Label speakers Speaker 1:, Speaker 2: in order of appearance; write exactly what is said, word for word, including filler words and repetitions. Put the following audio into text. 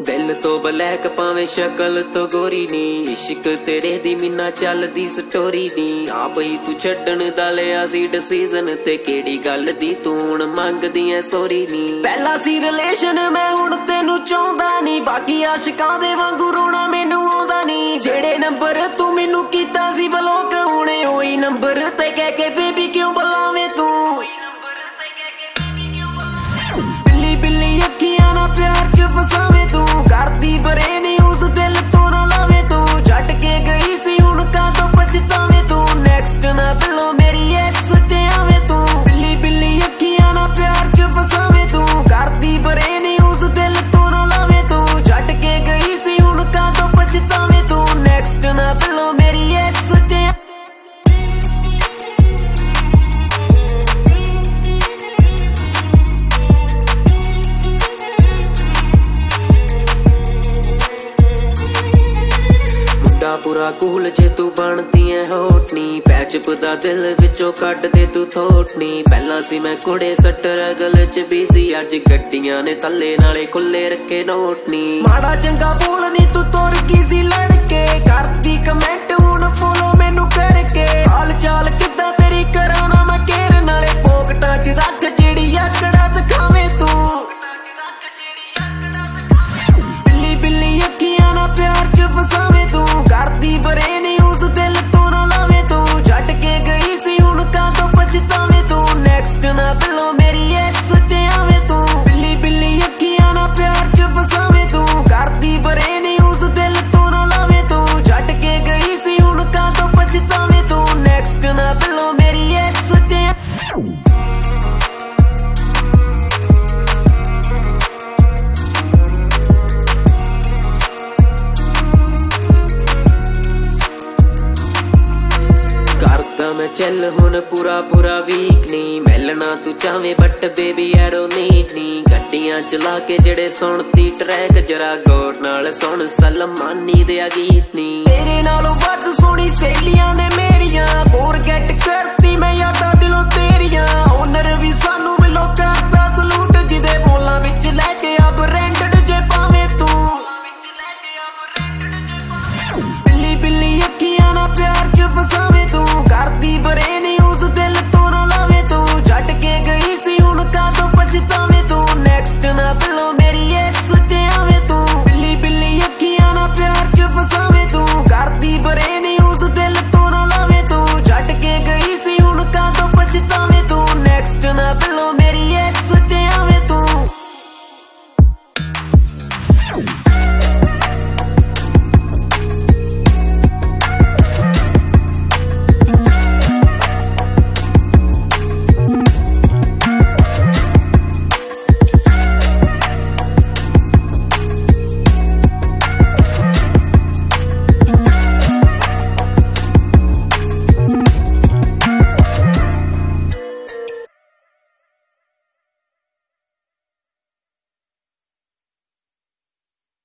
Speaker 1: दिल तो ब्लैक पावे शक्ल तो गोरी नी, इश्क तेरे दी मीना चलदी स्टोरी नी। आप ही तू छड्डण दा लिया सी डिसीजन, ते केड़ी गल दी तू हुण मंगदी ऐ सॉरी नी। पहला सी रिलेशन मैं हुण तेनू चाहुंदा नी, बाकी आशिकां दे वांगू रोना मैनू आउंदा नी। जेड़े नंबर तू मैनू कीता सी ब्लॉक, हुणे ओही नंबर ते कह के बेबी क्यों बुलावे तू। बिल्ली बिल्ली अखियां ना प्यार च फसावे तू, करदी बरे नी उस दिल तो ना लावे तू। छड्ड के गई सी हुण कातों पछतावे तू, नेक्स्ट ना बिलो मेरी एक्स च आवे तू। बिल्ली बिल्ली अखियां ना प्यार च फसावे तू, करदी बरे नी उस दिल तो ना लावे तू। छड्ड के गई सी हुण कातों पछतावे तू, नेक्स्ट ना बिलो मेरी एक्स च। पूरा कूल जे तू बनदी है होटनी, पैचप दा दिल विचों कट दे तू थोटनी। पहला सी मैं कुड़े सट्टर गल च बीसी, अज गड्डियां ने थल्ले नाले खुले रखे नोटनी। माड़ा चंगा बोल नी तू तुर की सी लड़के, करदी कमेंट हुण फॉलो मैनू करके। हाल चाल किद्दां तेरी कराना मैं केर, नाले पोकटां च रख जेड़ी आकड़ा दिखावे तू। बिल्ली बिल्ली अखियां ना प्यार च फसावे तू, करदी बरे नी उस दिल तो ना लावे तू। छड्ड के गई सी हुण कातों पछतावे तू, नेक्स्ट ना बिलो मेरी एक्स च आवे तू। बिल्ली बिल्ली अखियां ना प्यार च फसावे तू, करदी बरे नी उस दिल तो ना लावे तू। छड्ड के गई सी हुण कातों पछतावे तू, नेक्स्ट ना बिलो मेरी एक्स च। मैं चल हुण पूरा पूरा वीक नी, मिलना तू चाहे बट बेबी एरो नीट नी। गड्डियां चला के जेड़े सुनती ट्रैक, जरा गौर नाल सुन सलमानी दे गीत नी। तेरे नालों वध सोहनी सहेलियां ने